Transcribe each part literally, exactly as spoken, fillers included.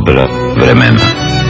dobra vremena.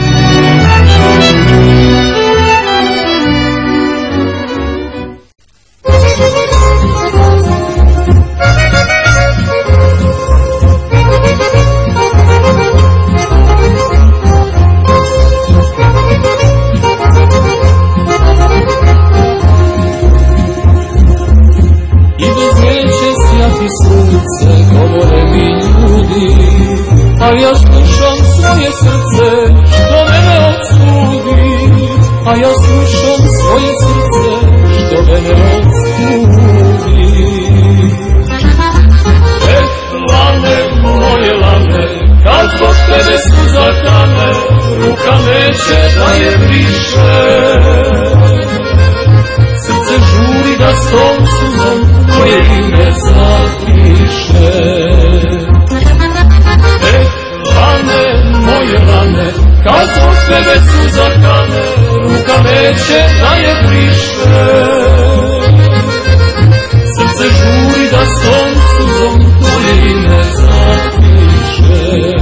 A ja slušam svoje srce što mene odsudi, a ja slušam svoje srce što mene odsudi. Eh, lane, moje lane, kad zbog tebe suza kane, ruka neće da je briše. Srce žuri da s tom suzom tvoje ime zapiše. Moje rane, kad zbog tebe suza kane, ruka neće da je briše. Srce žuri da s tom suzom tvoje ime zapiše.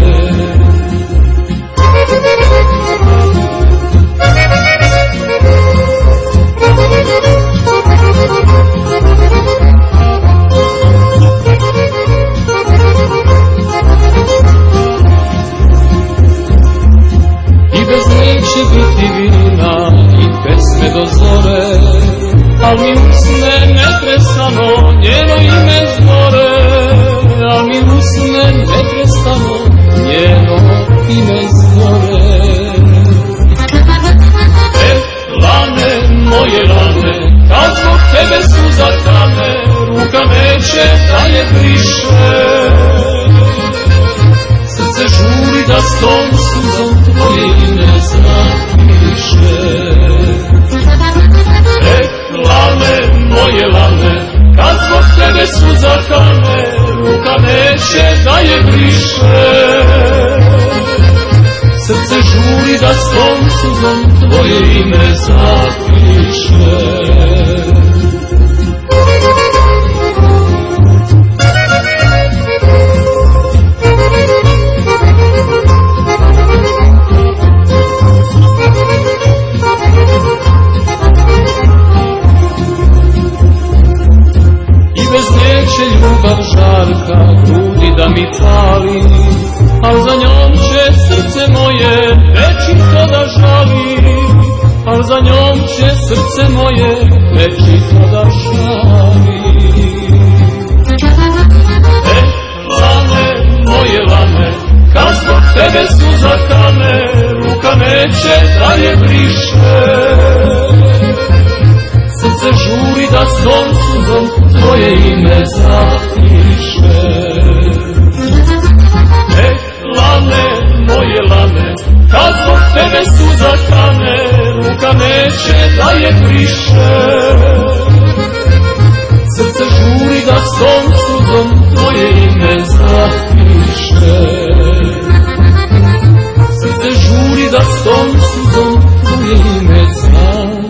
Će biti vina i pesme do zore, al mi usne neprestano njeno ime zbore, al mi usne neprestano njeno ime zbore. Eh, lane, moje lane, kad zbog tebe suza kane, ruka neće da je briše. Srce žuri da s tom suzom tvoje ime zapiše. Eh, lane, moje lane, kad zbog tebe suza kane, ruka neće da je briše. Srce žuri da s tom suzom tvoje ime zapiše. Će ljubav žarka grudi da mi pali, al za njom će srce moje večito da žali, al za njom će srce moje večito da žali. Eh, lane, moje lane, kad zbog tebe suza kane, ruka neće da je briše. Srce žuri da s tom suzom tvoje ime zapiše. Eh, lane, moje lane, kad zbog tebe suza kane, ruka neće da je briše. Srce žuri da s tom suzom tvoje ime zapiše. Srce žuri da s tom suzom tvoje ime zapiše.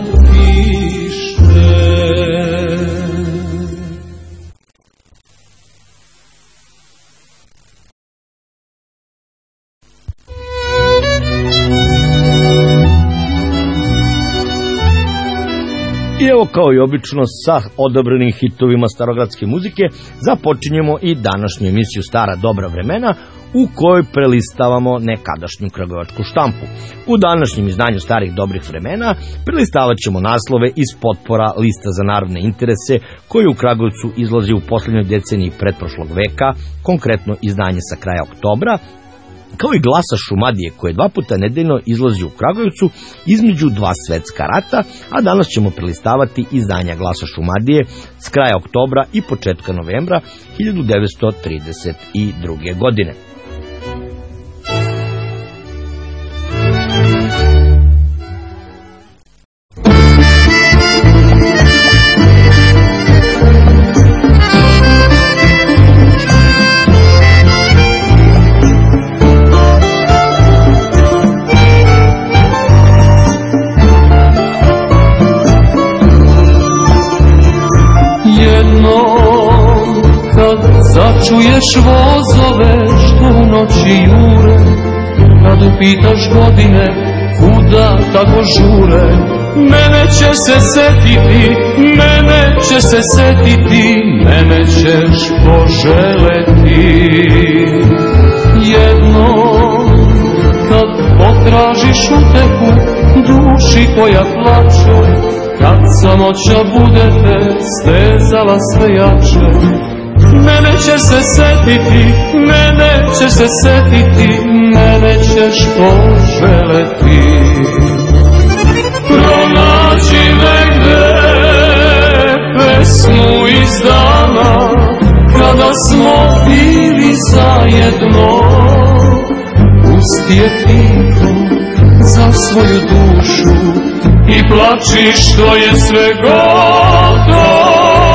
I evo, kao i obično, sa odabranim hitovima starogradske muzike započinjemo i današnju emisiju Stara dobra vremena, u kojoj prelistavamo nekadašnju kragujevačku štampu. U današnjem izdanju Starih dobrih vremena prelistavat ćemo naslove iz potpora Lista za narodne interese, koji u Kragujevcu izlazi u poslednjoj deceniji pretprošlog veka, konkretno izdanje sa kraja oktobra, kao i Glasa Šumadije, koje dva puta nedeljno izlazi u Kragujevcu između dva svetska rata, a danas ćemo prelistavati izdanja Glasa Šumadije s kraja oktobra i početka novembra hiljadu devetsto trideset druge. godine. Čuješ vozove što u noći jure, kad upitaš godine, kuda tako žure, mene će se setiti, mene će se setiti, mene ćeš poželeti. Jednom kad potražiš utehu duši koja plače, kad samoća bude te stezala sve jače, mene ćeš se setiti, mene ćeš se setiti, mene ćeš poželeti. Pronaći negde pesmu iz dana kada smo bili zajedno, pusti je tiho za svoju dušu i plači što je sve gotovo.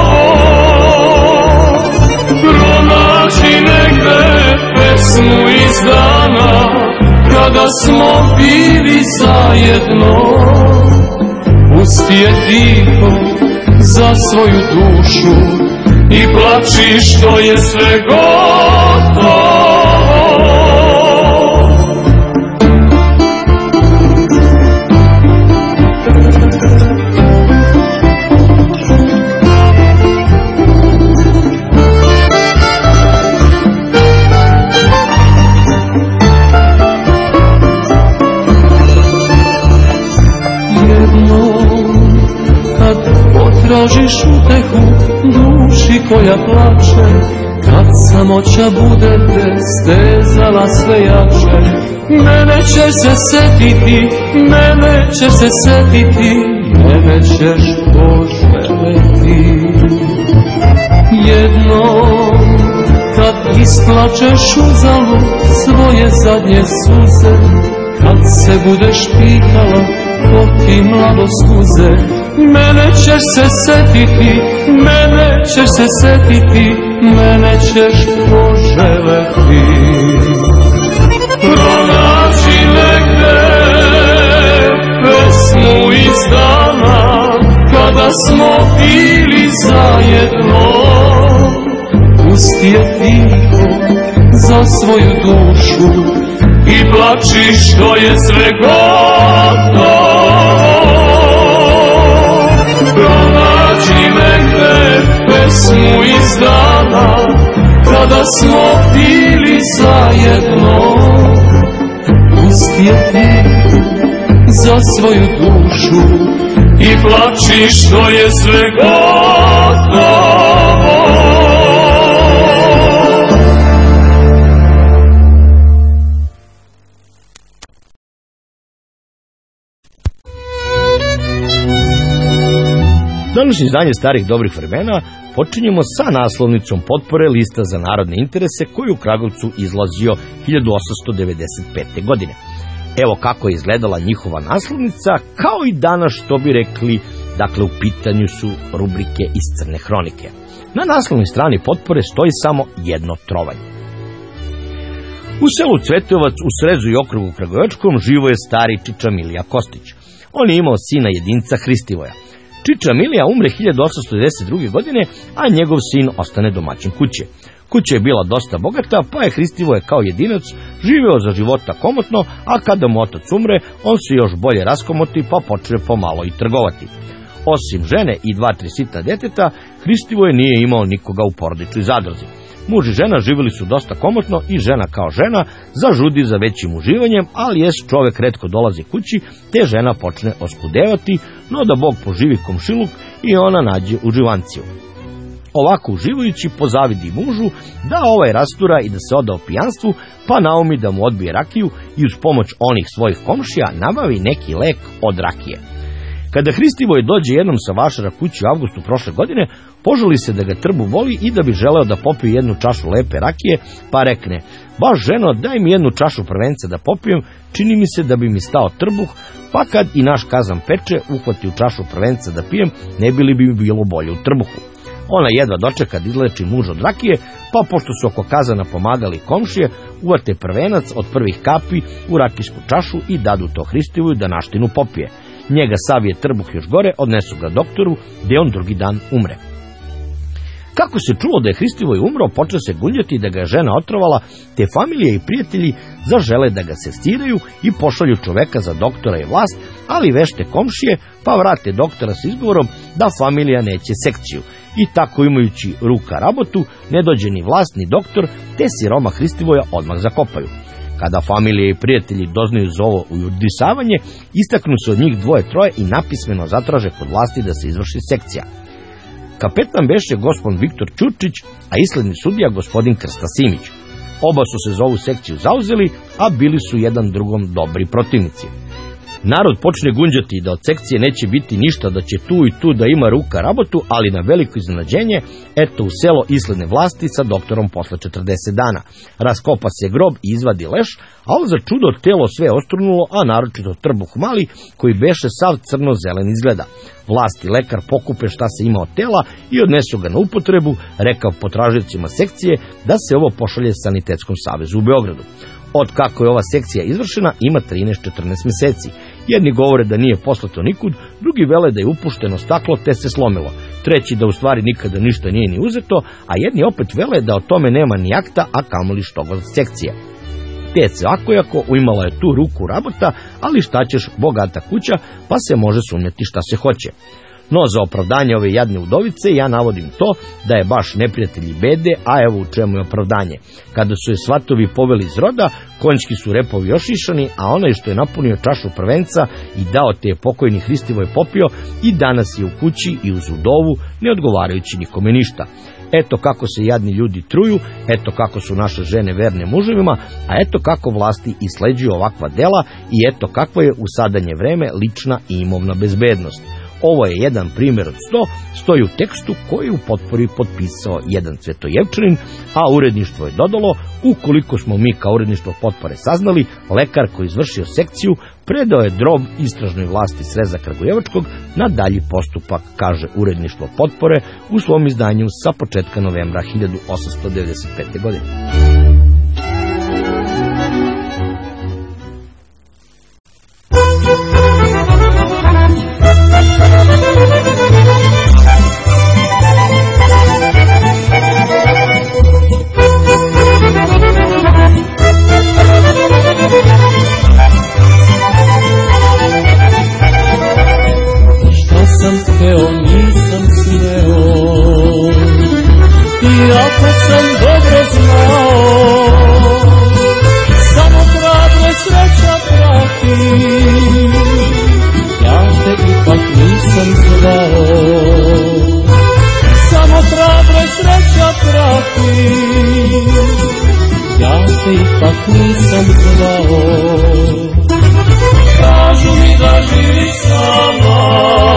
Pronaći negde pesmu iz dana kada smo bili zajedno, pusti je tiho za svoju dušu i plači što je sve gotovo. Tražiš utehu duši koja plače, kad samoća bude te stezala sve jače, mene ćeš se setiti, mene ćeš se setiti, mene ćeš poželeti. Jednom kad isplačeš uzalud svoje zadnje suze, kad se budeš pitala ko ti mladost uze, mene ćeš se setiti, mene ćeš se setiti, mene ćeš poželeti. Pronaći negde pesmu iz dana kada smo bili zajedno, pusti je tiho za svoju dušu i plači što je sve gotovo. Pronaći negde pesmu iz dana kada smo bili zajedno, pusti je tiho za svoju dušu i plači što je sve gotovo. Današnje izdanje Starih dobrih vremena počinjemo sa naslovnicom potpore Lista za narodne interese koji u Kragujevcu izlazio hiljadu osamsto devedeset pete. godine. Evo kako je izgledala njihova naslovnica, kao i danas što bi rekli, dakle u pitanju su rubrike iz Crne hronike. Na naslovnoj strani potpore stoji samo jedno trovanje. U selu Cvetovac u Srezu i okrugu Kragujevačkom živo je stari Čiča Milija Kostić. On je imao sina jedinca Hristivoja. Čiča Milija umre hiljadu osamsto devedeset druge. godine, a njegov sin ostane domaćin kuće. Kuća je bila dosta bogata, pa je Hristivoje kao jedinac živeo za života komotno, a kada mu otac umre, on se još bolje raskomoti pa počne pomalo i trgovati. Osim žene i dva, tri sitna deteta, Hristivoje nije imao nikoga u porodičnoj zadruzi. Muž i žena živjeli su dosta komotno i žena kao žena zažudi za većim uživanjem, ali jest čovek retko dolazi kući, te žena počne oskudevati, no da Bog poživi komšiluk i ona nađe uživanciju. Ovako uživajući pozavidi mužu da ovaj rastura i da se oda o pijanstvu, pa naumi da mu odbije rakiju i uz pomoć onih svojih komšija nabavi neki lek od rakije. Kada Hristivoj dođe jednom sa vašara kući u avgustu prošle godine, požali se da ga trbu boli i da bi želeo da popije jednu čašu lepe rakije, pa rekne: baš ženo, daj mi jednu čašu prvenca da popijem, čini mi se da bi mi stao trbuh, pa kad i naš kazan peče, uhvati u čašu prvenca da pijem, ne bi li bi mi bilo bolje u trbuhu. Ona jedva dočeka da izleči muž od rakije, pa pošto su oko kazana pomagali komšije, uvate prvenac od prvih kapi u rakijsku čašu i dadu to Hristivoju da naštinu popije. Njega savije trbuh još gore, odnesu ga doktoru, gde on drugi dan umre. Kako se čulo da je Hristivoj umro, počeo se gunjati da ga je žena otrovala, te familije i prijatelji zažele da ga seciraju i pošalju čoveka za doktora i vlast, ali vešte komšije pa vrate doktora s izgovorom da familija neće sekciju. I tako, imajući ruka rabotu, ne dođe ni vlast ni doktor, te siroma Hristivoja odmah zakopaju. Kada familije i prijatelji doznaju za ovo ujudisavanje, istaknu se od njih dvoje troje i napismeno zatraže kod vlasti da se izvrši sekcija. Kapetan beše gospodin Viktor Ćurčić, a isledni sudija gospodin Krsta Simić. Oba su se za ovu sekciju zauzeli, a bili su jedan drugom dobri protivnici. Narod počne gunđati da od sekcije neće biti ništa, da će tu i tu da ima ruka rabotu, ali na veliko iznenađenje, eto u selo isledne vlasti sa doktorom posle četrdeset dana. Raskopa se grob i izvadi leš, ali za čudo telo sve ostrunulo, a naročito trbuh mali, koji beše sav crno-zelen izgleda. Vlast i lekar pokupe šta se ima od tela i odnesu ga na upotrebu, rekav potražiocima sekcije da se ovo pošalje Sanitetskom savezu u Beogradu. Od kako je ova sekcija izvršena ima trinaest do četrnaest meseci. Jedni govore da nije poslato nikud, drugi vele da je upušteno staklo te se slomilo, treći da u stvari nikada ništa nije ni uzeto, a jedni opet vele da o tome nema ni akta, a kamoli što god sekcija. Te svakojako uimala je tu ruku rabota, ali šta ćeš, bogata kuća, pa se može sumnjati šta se hoće. No, za opravdanje ove jadne udovice ja navodim to da je baš neprijatelji bede, a evo u čemu je opravdanje. Kada su je svatovi poveli iz roda, konjski su repovi ošišani, a onaj što je napunio čašu prvenca i dao te je pokojni Hristivoj popio i danas je u kući i uz udovu, ne odgovarajući nikome ništa. Eto kako se jadni ljudi truju, eto kako su naše žene verne muževima, a eto kako vlasti isleđuju ovakva dela i eto kakva je u sadanje vreme lična i imovna bezbednost. Ovo je jedan primjer od sto, stoji u tekstu koji u potpori potpisao jedan Cvetojevčanin, a uredništvo je dodalo, ukoliko smo mi kao uredništvo potpore saznali, lekar koji izvršio sekciju predao je drob istražnoj vlasti Sreza Kragujevačkog na dalji postupak, kaže uredništvo potpore u svom izdanju sa početka novembra hiljadu osamsto devedeset pete. godine. Šta sam hteo, nisam smeo, iako sam dobro znao, samo hrabro sreća prati, ja te ipak nisam zvao. Samo hrabro sreća prati, ja te ipak nisam zvao. Kažu mi da živi sama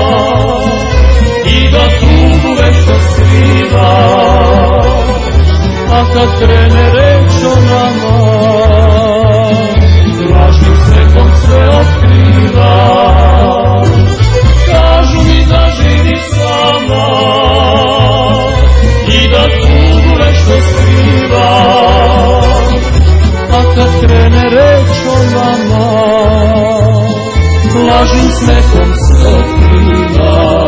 i da tugu vešto skriva, a kad krene reč o nama, lažnim smehom sve otkriva. Kažu mi da živi sama i da tugu vešto skriva, a kad krene reč o nama, lažnim smehom se otkriva.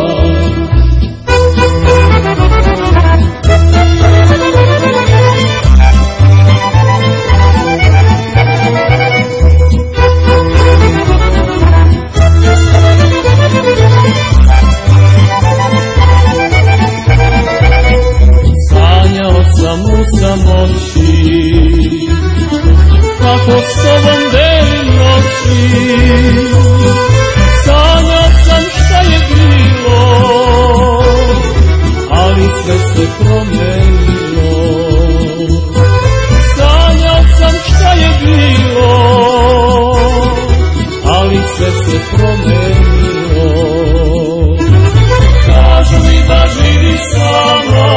Sanjao sam u samoći, kako s tobom delim noći. Sanjao sam šta je bilo, ali sve se promenilo. Sanjao sam šta je bilo, ali sve se promenilo. Kažu mi da živi sama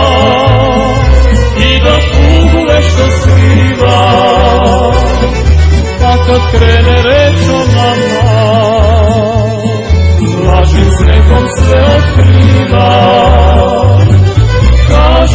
i da tugu vešto skriva, a kad krene reč o nama, lažnim smehom sve otkriva. Kažu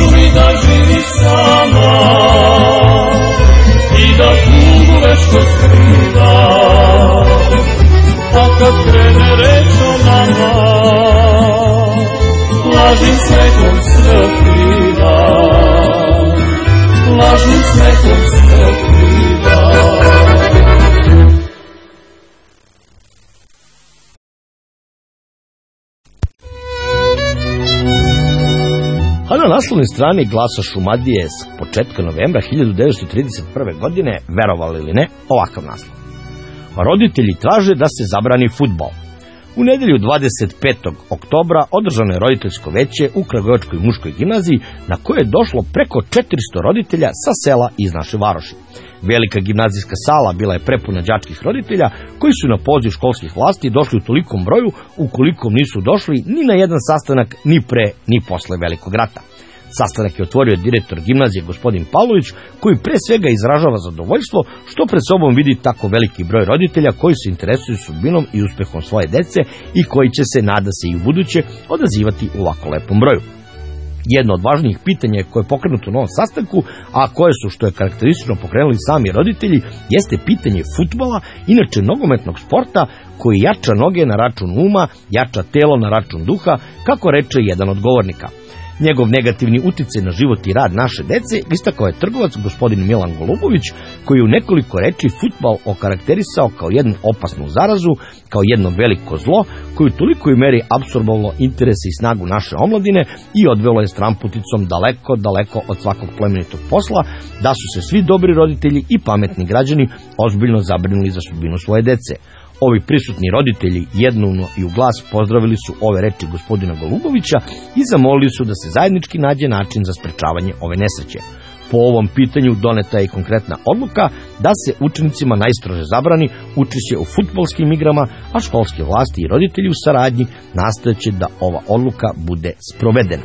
A na naslovnoj strani Glasa Šumadije s početka novembra hiljadu devetsto trideset prve. godine, verovali ili ne, ovakav naslov. Roditelji traže da se zabrani fudbal. U nedelju dvadeset petog oktobra održano je roditeljsko veće u Kragujevačkoj muškoj gimnaziji na koje je došlo preko četiristo roditelja sa sela iz naše varoši. Velika gimnazijska sala bila je prepuna đačkih roditelja koji su na poziv školskih vlasti došli u tolikom broju ukoliko nisu došli ni na jedan sastanak ni pre ni posle Velikog rata. Sastanak je otvorio direktor gimnazije gospodin Pavlović, koji pre svega izražava zadovoljstvo što pred sobom vidi tako veliki broj roditelja koji se interesuju sudbinom i uspehom svoje dece i koji će se, nada se i u buduće, odazivati u ovako lepom broju. Jedno od važnijih pitanja koje je pokrenuto u novom sastanku, a koje su, što je karakteristično, pokrenuli sami roditelji, jeste pitanje fudbala, inače nogometnog sporta koji jača noge na račun uma, jača telo na račun duha, kako reče jedan od govornika. Njegov negativni uticaj na život i rad naše dece istakao je trgovac gospodin Milan Golubović, koji je u nekoliko reči fudbal okarakterisao kao jednu opasnu zarazu, kao jedno veliko zlo, koju toliko i meri apsorbovalo interese i snagu naše omladine i odvelo je stramputicom daleko, daleko od svakog plemenitog posla, da su se svi dobri roditelji i pametni građani ozbiljno zabrinuli za sudbinu svoje dece. Ovi prisutni roditelji jednoumno i u glas pozdravili su ove reči gospodina Golubovića i zamolili su da se zajednički nađe način za sprečavanje ove nesreće. Po ovom pitanju doneta je i konkretna odluka da se učenicima najstrože zabrani učešće u fudbalskim igrama, a školske vlasti i roditelji u saradnji nastojaće da ova odluka bude sprovedena.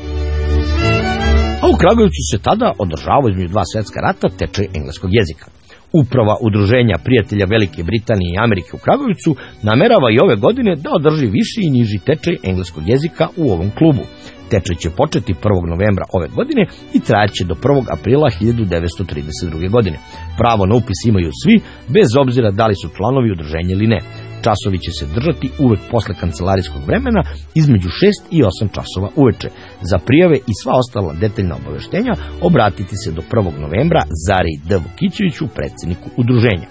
A u Kragujevcu se tada održavao između dva svetska rata tečaj engleskog jezika. Uprava Udruženja prijatelja Velike Britanije i Amerike u Kragujevcu namerava i ove godine da održi viši i niži tečaj engleskog jezika u ovom klubu. Tečaj će početi prvog novembra ove godine i trajaće do prvog aprila hiljadu devetsto trideset druge. godine. Pravo na upis imaju svi, bez obzira da li su članovi udruženja ili ne. Časovi će se držati uvek posle kancelarijskog vremena između šest i osam časova uveče. Za prijave i sva ostala detaljna obaveštenja obratiti se do prvog novembra Zari D. Vukićeviću, predsjedniku udruženja.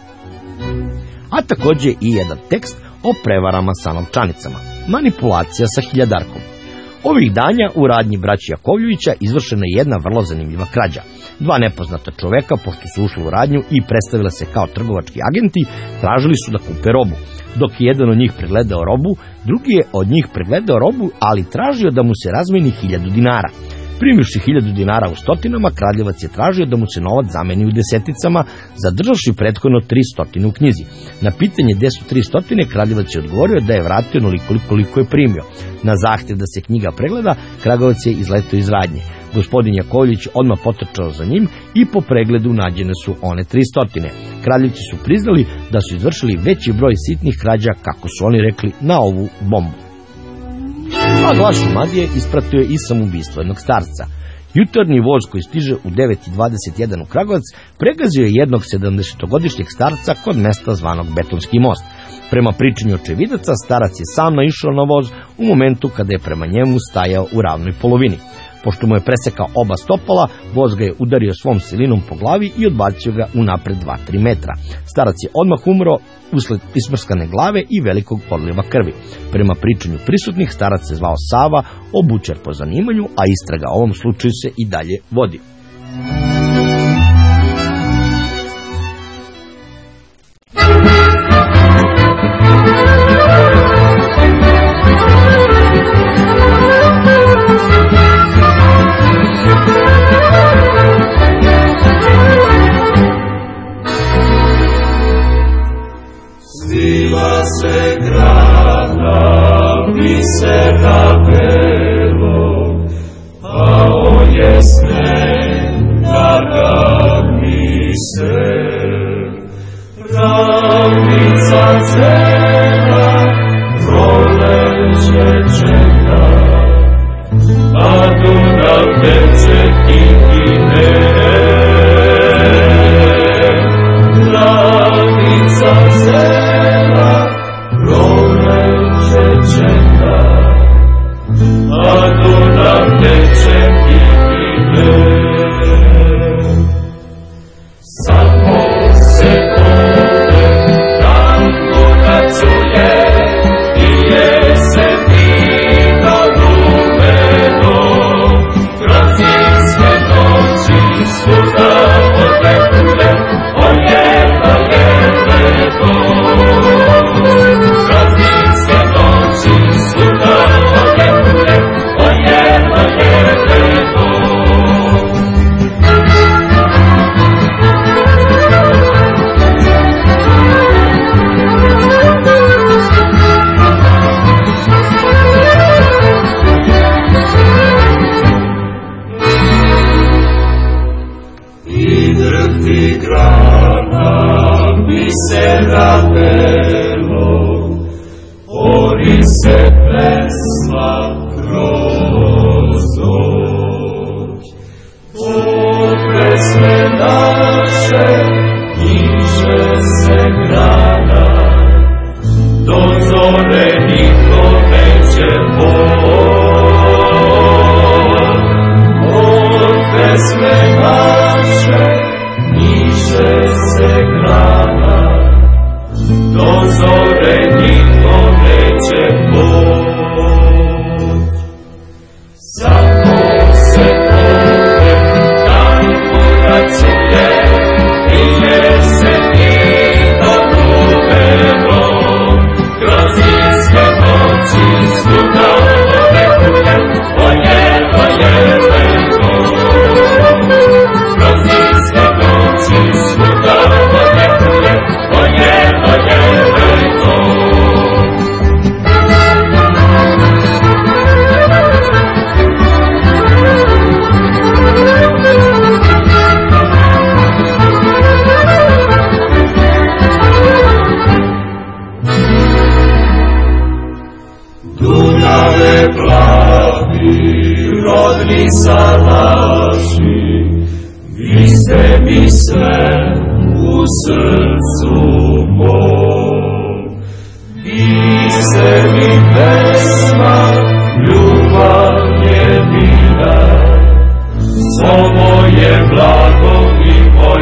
A takođe i jedan tekst o prevarama sa novčanicama. Manipulacija sa hiljadarkom. Ovih danja u radnji braći Jakovljevića izvršena je jedna vrlo zanimljiva krađa. Dva nepoznata čoveka, pošto su ušli u radnju i predstavila se kao trgovački agenti, tražili su da kupe robu. Dok je jedan od njih pregledao robu, drugi je od njih pregledao robu, ali tražio da mu se razmeni hiljadu dinara. Primivši hiljadu dinara u stotinama, kradljivac je tražio da mu se novac zameni u deseticama, zadržavši prethodno tri stotine u knjizi. Na pitanje gde su tri stotine, kradljivac je odgovorio da je vratio onoliko koliko je primio. Na zahtev da se knjiga pregleda, kradljivac je izletao iz radnje. Gospodin Jakovljević odmah potrčao za njim i po pregledu nađene su one tri stotine. Kradljivci su priznali da su izvršili veći broj sitnih krađa, kako su oni rekli, na ovu bombu. A Glas Šumadije ispratio je i samoubistvo jednog starca. Jutarnji voz koji stiže u devet i dvadeset jedan u Kragujevac pregazio je jednog sedamdesetogodišnjeg starca kod mesta zvanog Betonski most. Prema pričanju očevidaca, starac je sam naišao na voz u momentu kada je prema njemu stajao u ravnoj polovini. Pošto mu je presekao oba stopala, voz ga je udario svom silinom po glavi i odbacio ga unapred dva do tri metra. Starac je odmah umro usled ismrskane glave i velikog odliva krvi. Prema pričanju prisutnih, starac se zvao Sava, obućar po zanimanju, a istraga o ovom slučaju se i dalje vodi. Se grada viseka belo, a o jesne naga mi se. Ravnica cela proleće čeka, a Dunav teče kikine. Ravnica cela proleće čeka, a Dunav teče kikine. Samo se tome tanko načuje i jesen vino lumeno, se pesma kroz noć. Od pesme naše diže se grana, do zore niko neće poć. Od pesme naše diže se grana, do zore niko neće poć. Samo se ovdje tanko da čuje, nije se niko rumeno, kroz iske noći sluga odekuje, oje, oje, leko. Kroz iske noći sluga odekuje, oje, oje, leko. Dunave plavi, rodni salaši, vi ste mi sve u srcu mom. Vi ste mi pesma, ljubav jedina, svo moje blago i moj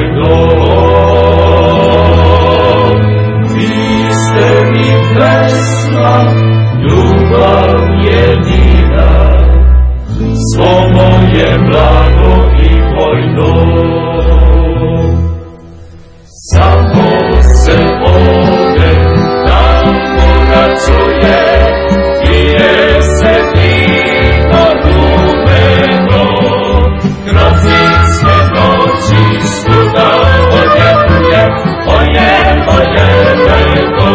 dom. Vi ste mi pesma, ljubav jedina, svo moje blago i moj dom. Samo se ovdje tamo da čuje, pije se vino rumeno, kroz iske noći sluga odjekuje, oje, oje, leko.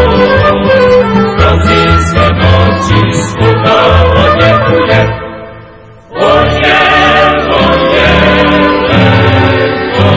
Kroz iske noći sluga odjekuje, oje, oje, leko.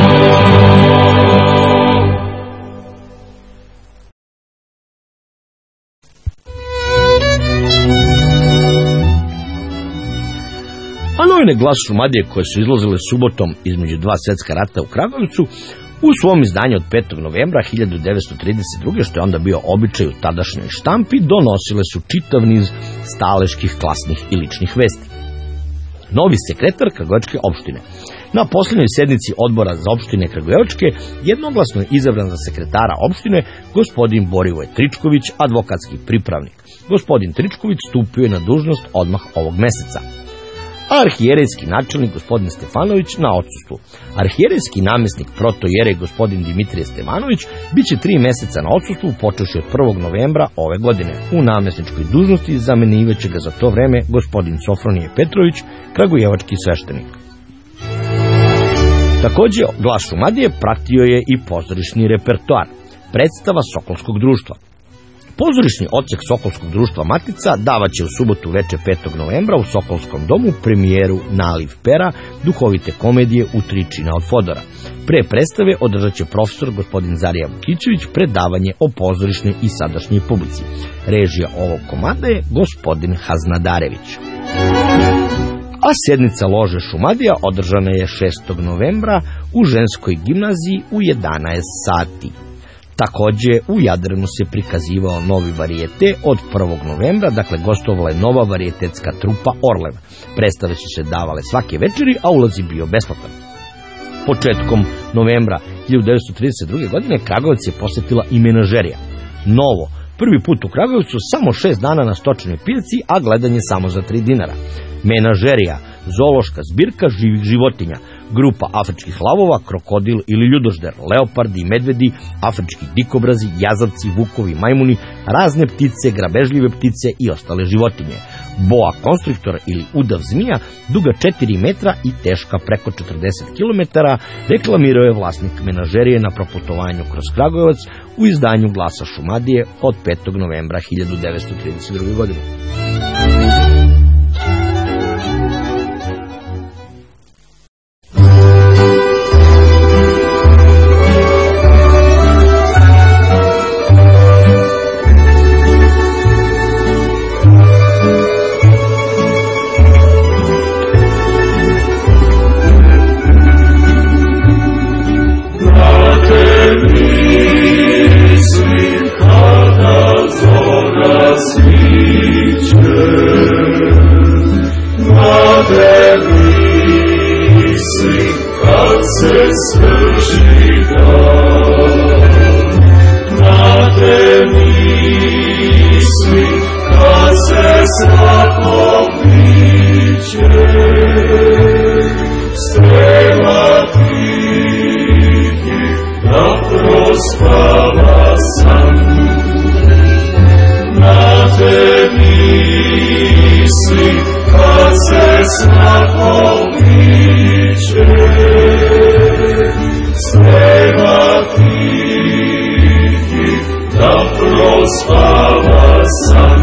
Novine Glas Šumadije, koje su izlazile subotom između dva svetska rata u Kragujevcu, u svom izdanju od petog novembra hiljadu devetsto trideset druge. što je onda bio običaj u tadašnjoj štampi, donosile su čitav niz staleških, klasnih i ličnih vesti. Novi sekretar Kragujevačke opštine. Na poslednjoj sednici odbora za opštine Kragujevačke jednoglasno je izabran za sekretara opštine gospodin Borivoje Tričković, advokatski pripravnik. Gospodin Tričković stupio je na dužnost odmah ovog meseca. Arhijerejski načelnik gospodin Stefanović na odsustvu. Arhijerejski namjesnik protojerej gospodin Dimitrije Stevanović biće tri meseca na odsustvu počevši od prvog novembra ove godine. U namjesničkoj dužnosti zamenivaće ga za to vreme gospodin Sofronije Petrović, kragujevački sveštenik. Takođe, Glas Šumadije pratio je i pozorišni repertoar. Predstava Sokolskog društva. Pozorišni odsek Sokolskog društva Matica davaće u subotu veče petog novembra u Sokolskom domu premijeru Naliv pera, duhovite komedije U tri čina od Fodora. Pre predstave održat će profesor gospodin Zarija Vukićević predavanje o pozorišnoj i sadašnjoj publici. Režija ovog komada je gospodin Haznadarević. A sednica lože Šumadija održana je šestog novembra u ženskoj gimnaziji u jedanaest sati. Takođe, u Jadranu se prikazivao novi varijete od prvog novembra, dakle gostovala je nova varijetetska trupa Orlev. Predstave su se davale svake večeri, a ulaz je bio besplatan. Početkom novembra hiljadu devetsto trideset druge. godine Kragujevac je posetila i menažerija. Novo, prvi put u Kragujevcu, samo šest dana na stočnoj pijaci, a gledanje samo za tri dinara. Menažerija, zoološka zbirka živih životinja, grupa afričkih lavova, krokodil ili ljudožder, leopardi i medvedi, afrički dikobrazi, jazavci, vukovi, majmuni, razne ptice, grabežljive ptice i ostale životinje. Boa konstruktor ili udav zmija, duga četiri metra i teška preko četrdeset kilometara, reklamirao je vlasnik menažerije na proputovanju kroz Kragujevac u izdanju Glasa Šumadije od petog novembra hiljadu devetsto trideset druge. godine. Mlade misli kad se svrši dan, mlade misli kad se svako biće strema tihi da prospava san. Mlade misli kad se svako biće strema tihi da prospava san.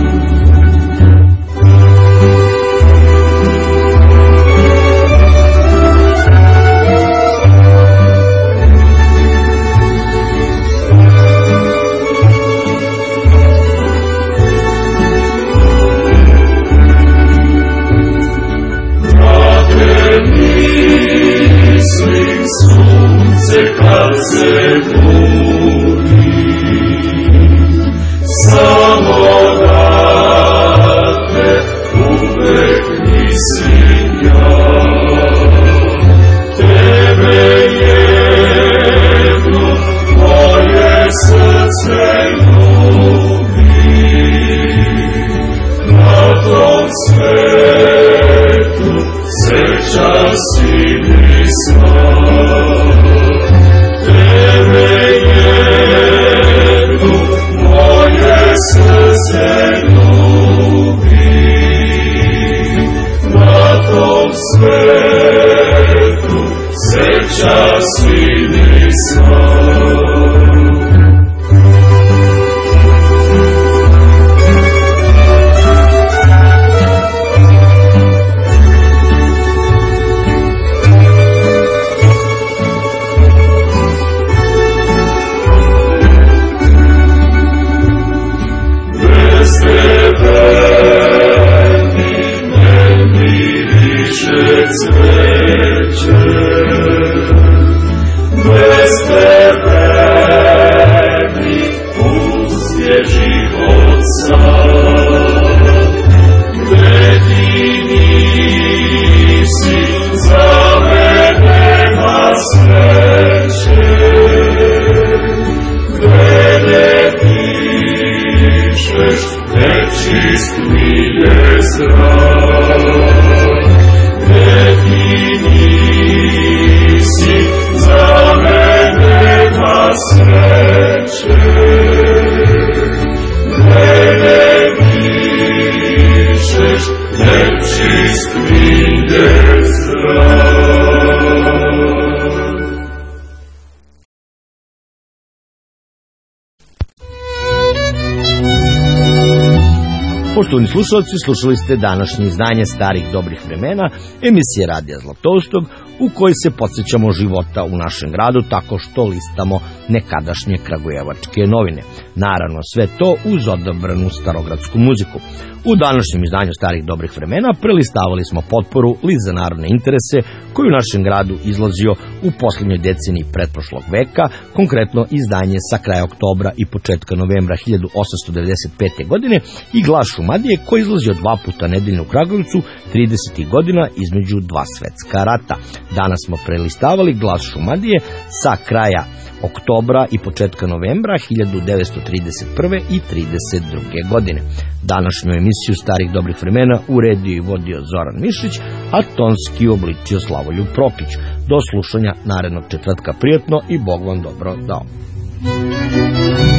Sunce kad se budi, samo da te uvek mislim ja. Tebe jedno moje srce ljubi, na tom svetu sreća si mi sva. Tebe jednu moje srce ljubi, na tom svetu sreća si mi sva. Cveće, bez tebe mi uzje život sam, gde ti nisi, za mene nema sreće, gde ne dišeš nečist mi je zrak. Gde ti nisi, za mene nema sreće, gde ne dišeš nečist mi je zrak. Poštovani slušalci, slušali ste današnje izdanje Starih dobrih vremena, emisije Radija Zlatoustog, u kojoj se podsjećamo života u našem gradu tako što listamo nekadašnje kragujevačke novine. Naravno, sve to uz odabranu starogradsku muziku. U današnjem izdanju Starih dobrih vremena prelistavali smo potporu List za narodne interese koji u našem gradu izlazio u posljednjoj deceniji pretprošlog veka, konkretno izdanje sa kraja oktobra i početka novembra hiljadu osamsto devedeset pete. godine i Glas Šumadije koji izlazio dva puta nedeljno u Kragujevcu tridesetih godina između dva svetska rata. Danas smo prelistavali Glas Šumadije sa kraja oktobra i početka novembra hiljadu devetsto trideset prve. i trideset druge. godine. Današnju emisiju Starih dobrih vremena uredio i vodio Zoran Mišić, a tonski obličio Slavoljub Prokić. Do slušanja narednog četvrtka, prijatno i Bog vam dobro dao.